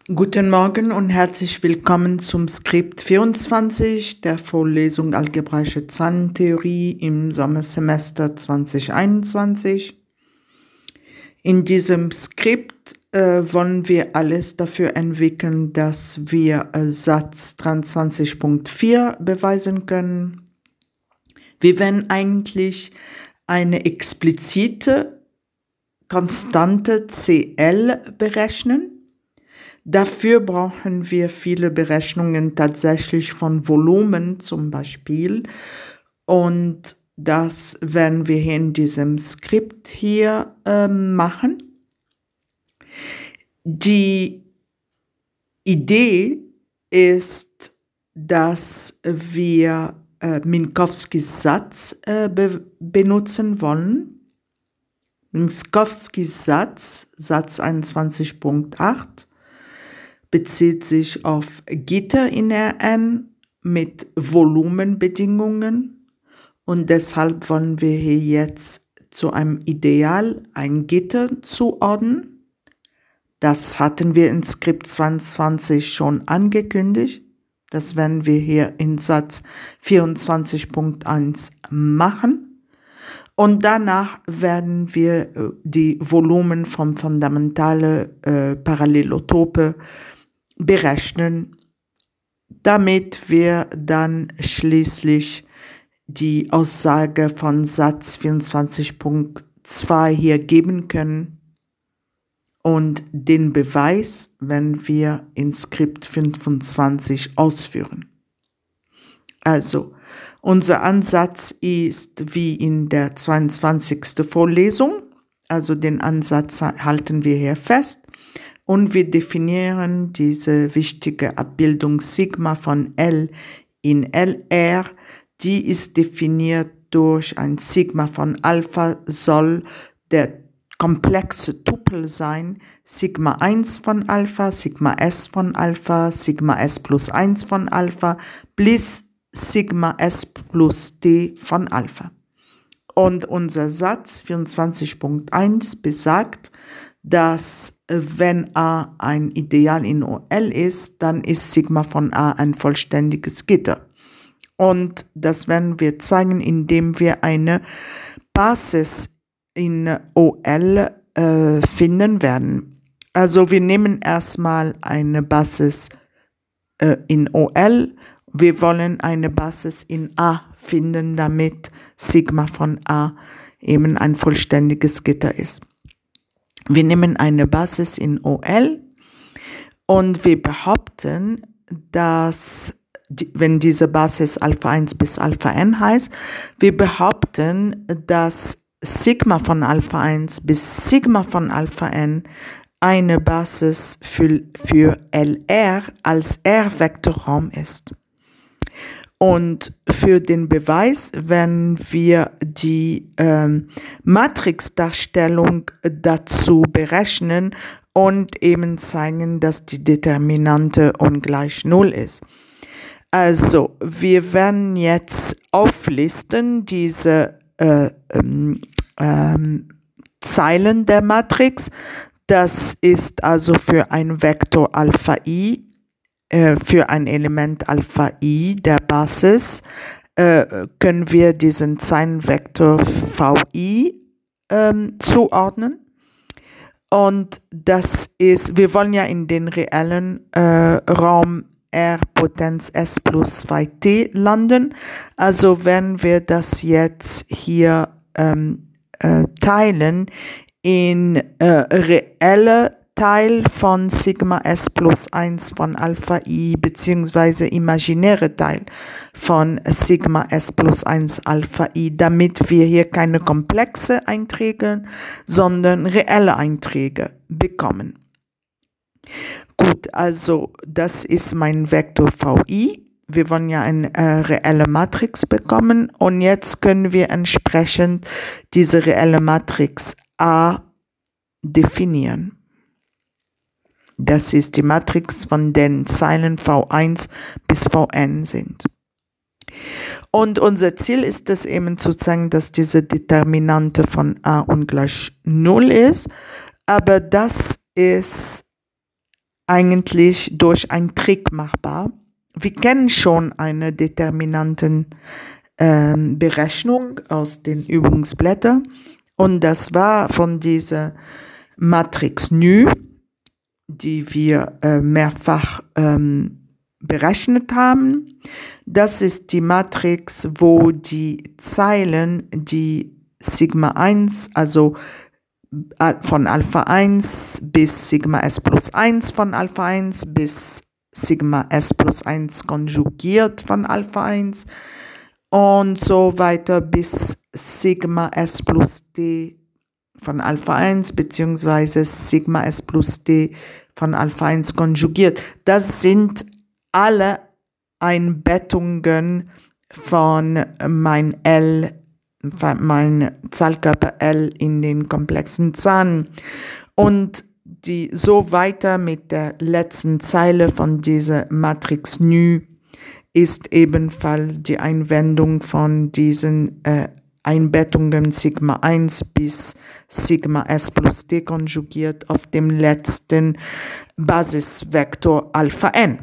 Guten Morgen und herzlich willkommen zum Skript 24 der Vorlesung Algebraische Zahlentheorie im Sommersemester 2021. In diesem Skript wollen wir alles dafür entwickeln, dass wir Satz 23.4 beweisen können. Wir werden eigentlich eine explizite konstante CL berechnen. Dafür brauchen wir viele Berechnungen tatsächlich von Volumen zum Beispiel, und das werden wir hier in diesem Skript hier machen. Die Idee ist, dass wir Minkowskis Satz benutzen wollen. Minkowskis Satz, Satz 21.8, bezieht sich auf Gitter in Rn mit Volumenbedingungen, und deshalb wollen wir hier jetzt zu einem Ideal ein Gitter zuordnen. Das hatten wir in Skript 22 schon angekündigt. Das werden wir hier in Satz 24.1 machen. Und danach werden wir die Volumen von fundamentale Parallelotope berechnen, damit wir dann schließlich die Aussage von Satz 24.2 hier geben können und den Beweis, wenn wir in Skript 25 ausführen. Also, unser Ansatz ist wie in der 22. Vorlesung, also den Ansatz halten wir hier fest. Und wir definieren diese wichtige Abbildung Sigma von L in LR. Die ist definiert durch ein Sigma von Alpha, soll der komplexe Tupel sein. Sigma 1 von Alpha, Sigma S von Alpha, Sigma S plus 1 von Alpha, bis Sigma S plus D von Alpha. Und unser Satz 24.1 besagt, dass wenn A ein Ideal in OL ist, dann ist Sigma von A ein vollständiges Gitter. Und das werden wir zeigen, indem wir eine Basis in OL finden werden. Also wir nehmen erstmal eine Basis in OL. Wir wollen eine Basis in A finden, damit Sigma von A eben ein vollständiges Gitter ist. Wir nehmen eine Basis in OL und wir behaupten, dass, wenn diese Basis Alpha 1 bis Alpha n heißt, wir behaupten, dass Sigma von Alpha 1 bis Sigma von Alpha n eine Basis für LR als R-Vektorraum ist. Und für den Beweis werden wir die Matrixdarstellung dazu berechnen und eben zeigen, dass die Determinante ungleich 0 ist. Also, wir werden jetzt auflisten diese Zeilen der Matrix. Das ist also für ein Vektor Alpha I, für ein Element Alpha I der Basis, können wir diesen Zeilenvektor VI zuordnen. Und das ist, wir wollen ja in den reellen Raum R Potenz S plus 2t landen. Also werden wir das jetzt hier teilen in reelle Teil von Sigma S plus 1 von Alpha I beziehungsweise imaginäre Teil von Sigma S plus 1 Alpha I, damit wir hier keine komplexe Einträge, sondern reelle Einträge bekommen. Gut, also das ist mein Vektor VI. Wir wollen ja eine reelle Matrix bekommen und jetzt können wir entsprechend diese reelle Matrix A definieren. Das ist die Matrix, von den Zeilen V1 bis Vn sind. Und unser Ziel ist es eben zu zeigen, dass diese Determinante von A ungleich 0 ist. Aber das ist eigentlich durch einen Trick machbar. Wir kennen schon eine Determinantenberechnung aus den Übungsblättern und das war von dieser Matrix NU, die wir mehrfach berechnet haben. Das ist die Matrix, wo die Zeilen, die Sigma 1, also von Alpha 1 bis Sigma S plus 1 von Alpha 1 bis Sigma S plus 1 konjugiert von Alpha 1 und so weiter bis Sigma S plus D von Alpha 1 beziehungsweise Sigma S plus D von Alpha 1 konjugiert. Das sind alle Einbettungen von mein Zahlkörper L in den komplexen Zahlen. Und die so weiter mit der letzten Zeile von dieser Matrix NU ist ebenfalls die Einwendung von diesen Einbettungen Sigma 1 bis Sigma S plus D konjugiert auf dem letzten Basisvektor Alpha n.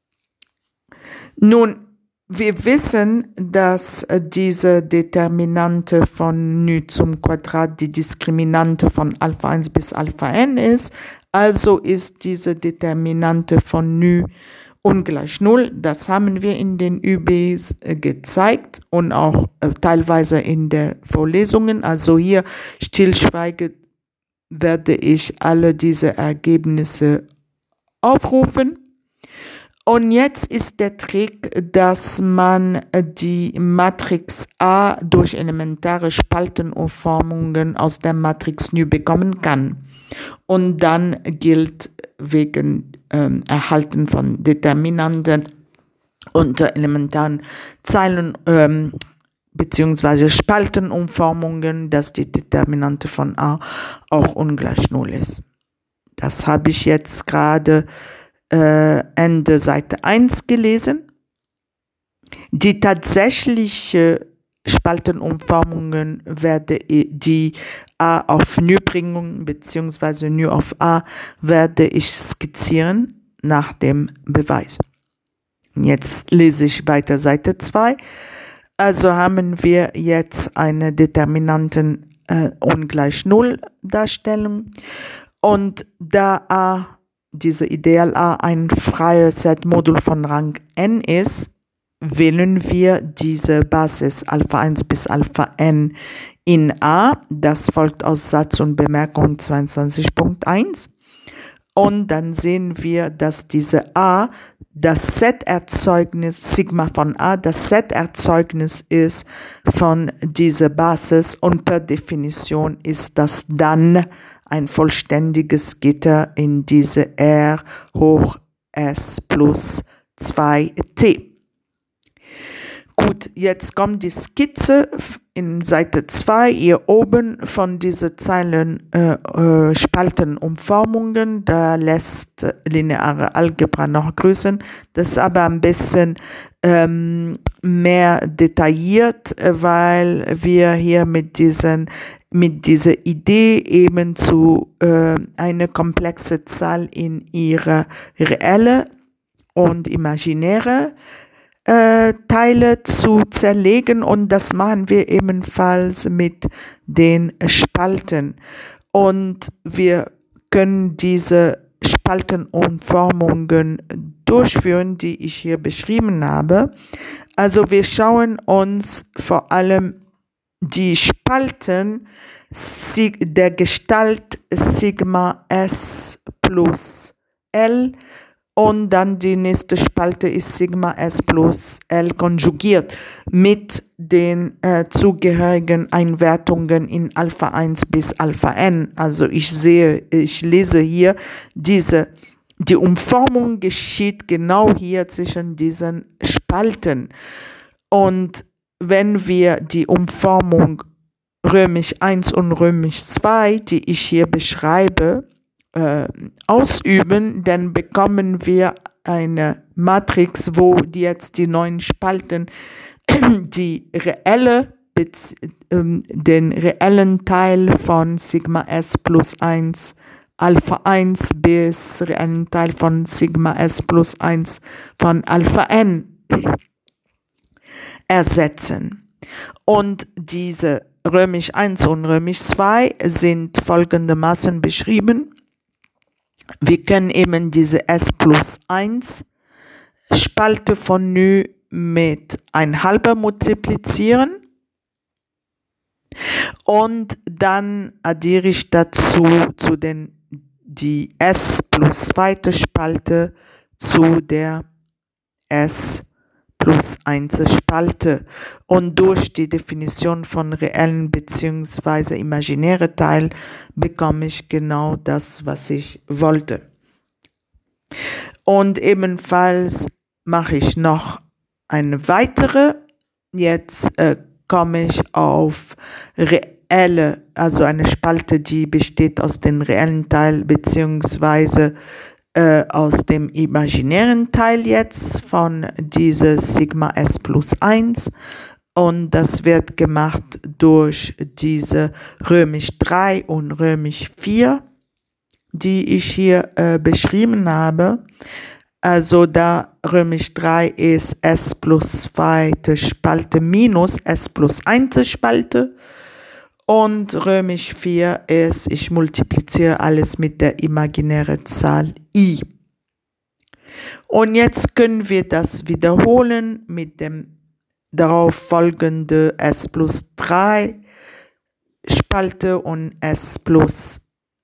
Nun, wir wissen, dass diese Determinante von νzum Quadrat die Diskriminante von Alpha 1 bis Alpha n ist. Also ist diese Determinante von ν ungleich 0. Das haben wir in den ÜBs gezeigt und auch teilweise in den Vorlesungen. Also hier stillschweigend werde ich alle diese Ergebnisse aufrufen. Und jetzt ist der Trick, dass man die Matrix A durch elementare Spaltenumformungen aus der Matrix NU bekommen kann. Und dann gilt wegen Erhalten von Determinanten unter elementaren Zeilen bzw. Spaltenumformungen, dass die Determinante von A auch ungleich 0 ist. Das habe ich jetzt gerade Ende Seite 1 gelesen. Die tatsächliche Spaltenumformungen werde die A auf ν bringen, beziehungsweise ν auf A werde ich skizzieren nach dem Beweis. Jetzt lese ich weiter Seite 2. Also haben wir jetzt eine Determinanten ungleich 0 Darstellung und da A diese Ideal A ein freies Set-Modul von Rang n ist, wählen wir diese Basis Alpha 1 bis Alpha n in A. Das folgt aus Satz und Bemerkung 22.1. Und dann sehen wir, dass diese A das Set-Erzeugnis, Sigma von A, das Set-Erzeugnis ist von dieser Basis und per Definition ist das dann ein vollständiges Gitter in diese R hoch S plus 2t. Gut, jetzt kommt die Skizze in Seite 2 hier oben von diesen Zeilen Spaltenumformungen. Da lässt lineare Algebra noch grüßen. Das ist aber ein bisschen mehr detailliert, weil wir hier mit dieser Idee eben zu eine komplexe Zahl in ihre reelle und imaginäre Teile zu zerlegen und das machen wir ebenfalls mit den Spalten und wir können diese Spaltenumformungen durchführen, die ich hier beschrieben habe. Also wir schauen uns vor allem die Spalten der Gestalt Sigma S plus L und dann die nächste Spalte ist Sigma S plus L konjugiert mit den zugehörigen Einwertungen in Alpha 1 bis Alpha n. Also ich lese hier die Umformung geschieht genau hier zwischen diesen Spalten. Und wenn wir die Umformung römisch 1 und römisch 2, die ich hier beschreibe, ausüben, dann bekommen wir eine Matrix, wo jetzt die neuen Spalten den reellen Teil von Sigma S plus 1 Alpha 1 bis reellen Teil von Sigma S plus 1 von Alpha N ersetzen. Und diese Römisch 1 und Römisch 2 sind folgendermaßen beschrieben. Wir können eben diese S plus 1 Spalte von nu mit 1/2 multiplizieren und dann addiere ich dazu die S plus zweite Spalte zu der S plus 1 Spalte. Und durch die Definition von reellen bzw. imaginären Teil bekomme ich genau das, was ich wollte. Und ebenfalls mache ich noch eine weitere. Jetzt komme ich auf reelle, also eine Spalte, die besteht aus dem reellen Teil bzw. aus dem imaginären Teil jetzt von dieses Sigma S plus 1. Und das wird gemacht durch diese Römisch 3 und Römisch 4, die ich hier beschrieben habe. Also da Römisch 3 ist S plus 2. Spalte minus S plus 1 Spalte. Und Römisch 4 ist, ich multipliziere alles mit der imaginären Zahl I. Und jetzt können wir das wiederholen mit dem darauf folgenden S plus 3 Spalte und S plus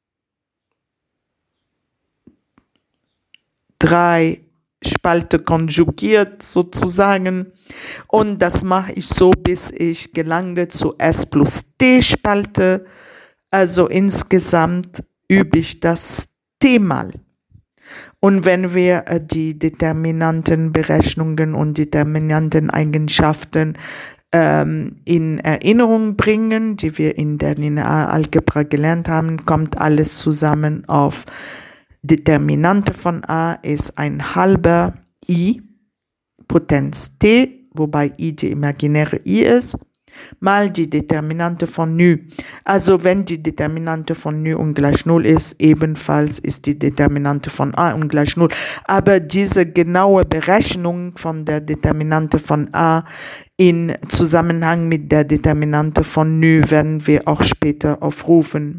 3 Spalte konjugiert sozusagen. Und das mache ich so, bis ich gelange zu S plus T Spalte. Also insgesamt übe ich das T-mal. Und wenn wir die Determinantenberechnungen und Determinanteneigenschaften in Erinnerung bringen, die wir in der Linearalgebra gelernt haben, kommt alles zusammen auf Determinante von A ist 1/2 I Potenz T, wobei I die imaginäre I ist, mal die Determinante von nu. Also wenn die Determinante von nu ungleich 0 ist, ebenfalls ist die Determinante von A ungleich 0. Aber diese genaue Berechnung von der Determinante von A in Zusammenhang mit der Determinante von nu werden wir auch später aufrufen.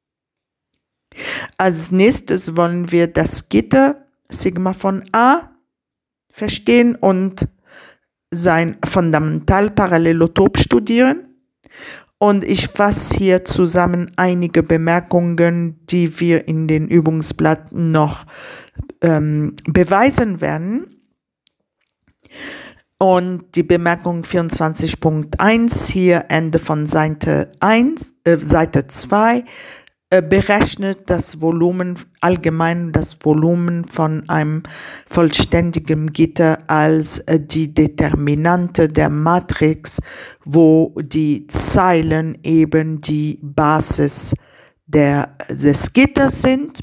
Als nächstes wollen wir das Gitter Sigma von A verstehen und sein Fundamentalparallelotop studieren. Und ich fasse hier zusammen einige Bemerkungen, die wir in den Übungsblatt noch beweisen werden. Und die Bemerkung 24.1 hier Ende von Seite 2 berechnet das Volumen, allgemein das Volumen von einem vollständigen Gitter als die Determinante der Matrix, wo die Zeilen eben die Basis des Gitters sind.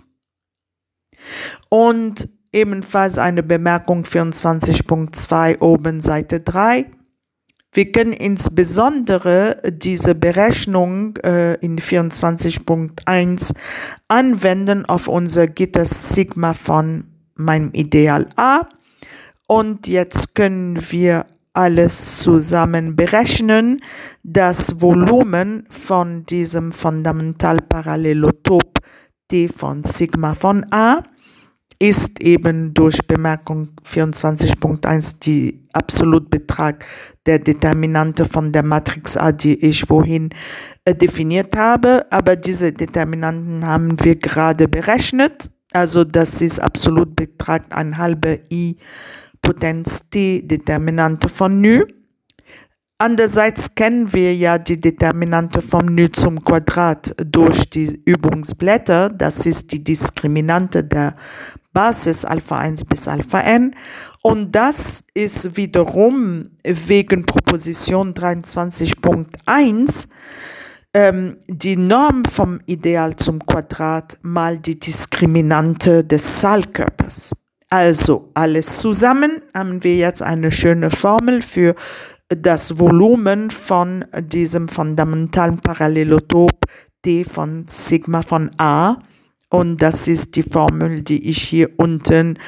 Und ebenfalls eine Bemerkung 24.2 oben Seite 3. Wir können insbesondere diese Berechnung in 24.1 anwenden auf unser Gitter Sigma von meinem Ideal A. Und jetzt können wir alles zusammen berechnen. Das Volumen von diesem Fundamentalparallelotop T von Sigma von A ist eben durch Bemerkung 24.1 die Absolutbetrag der Determinante von der Matrix A, die ich vorhin definiert habe. Aber diese Determinanten haben wir gerade berechnet. Also das ist Absolutbetrag 1/2 I Potenz T Determinante von nu. Andererseits kennen wir ja die Determinante vom nu zum Quadrat durch die Übungsblätter. Das ist die Diskriminante der Basis Alpha 1 bis Alpha n. Und das ist wiederum wegen Proposition 23.1 die Norm vom Ideal zum Quadrat mal die Diskriminante des Zahlkörpers. Also alles zusammen haben wir jetzt eine schöne Formel für das Volumen von diesem fundamentalen Parallelotop T von Sigma von A. Und das ist die Formel, die ich hier unten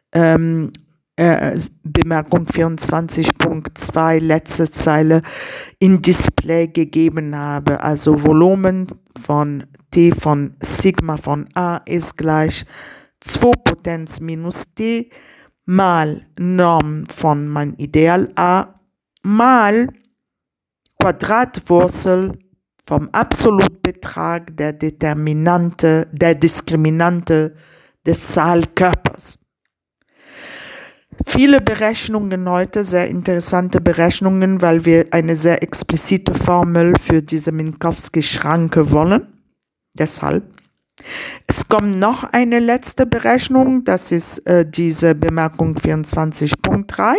Bemerkung 24.2, letzte Zeile, in Display gegeben habe. Also Volumen von T von Sigma von A ist gleich 2 Potenz minus T mal Norm von mein Ideal A mal Quadratwurzel vom Absolutbetrag der Diskriminante des Zahlkörpers. Viele Berechnungen heute, sehr interessante Berechnungen, weil wir eine sehr explizite Formel für diese Minkowski-Schranke wollen. Deshalb. Es kommt noch eine letzte Berechnung, das ist diese Bemerkung 24.3.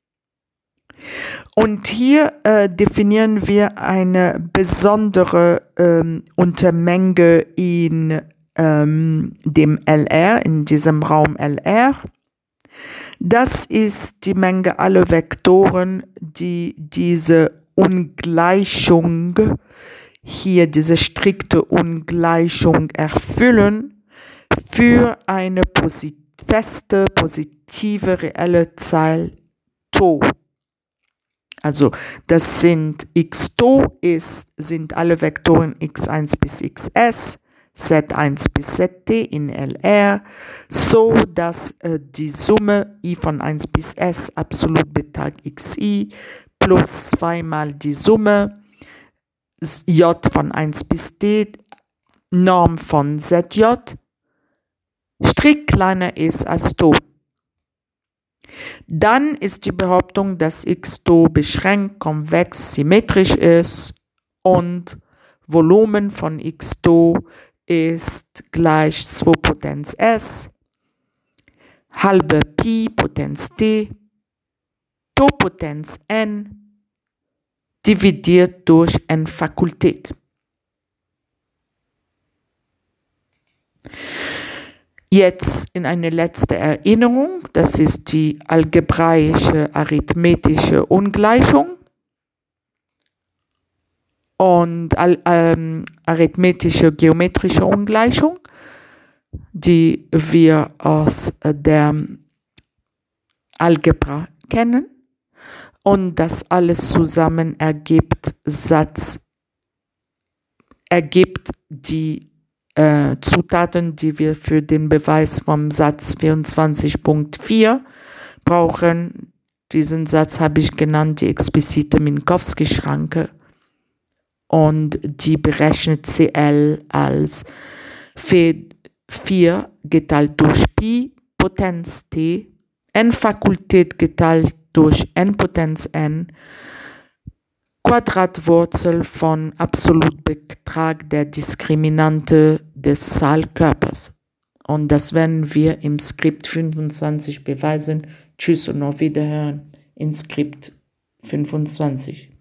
Und hier definieren wir eine besondere Untermenge in dem LR, in diesem Raum LR. Das ist die Menge aller Vektoren, die diese Ungleichung, hier diese strikte Ungleichung erfüllen, für eine feste, positive, reelle Zahl τ. Also das sind x2 sind alle Vektoren x1 bis xs, z1 bis zt in LR, so dass die Summe i von 1 bis s Absolutbetrag xi plus 2 mal die Summe j von 1 bis t Norm von zj strikt kleiner ist als τ. Dann ist die Behauptung, dass x2 beschränkt, konvex, symmetrisch ist und Volumen von x2 ist gleich 2 Potenz s, halbe Pi Potenz t, τ Potenz n, dividiert durch n Fakultät. Jetzt in eine letzte Erinnerung, das ist die algebraische arithmetische Ungleichung und arithmetische geometrische Ungleichung, die wir aus der Algebra kennen, und das alles zusammen ergibt die Zutaten, die wir für den Beweis vom Satz 24.4 brauchen. Diesen Satz habe ich genannt, die explizite Minkowski-Schranke, und die berechnet CL als 4 geteilt durch Pi Potenz T, n Fakultät geteilt durch n Potenz n, Quadratwurzel von Absolutbetrag der Diskriminante des Zahlkörpers. Und das werden wir im Skript 25 beweisen. Tschüss und auf Wiederhören in Skript 25.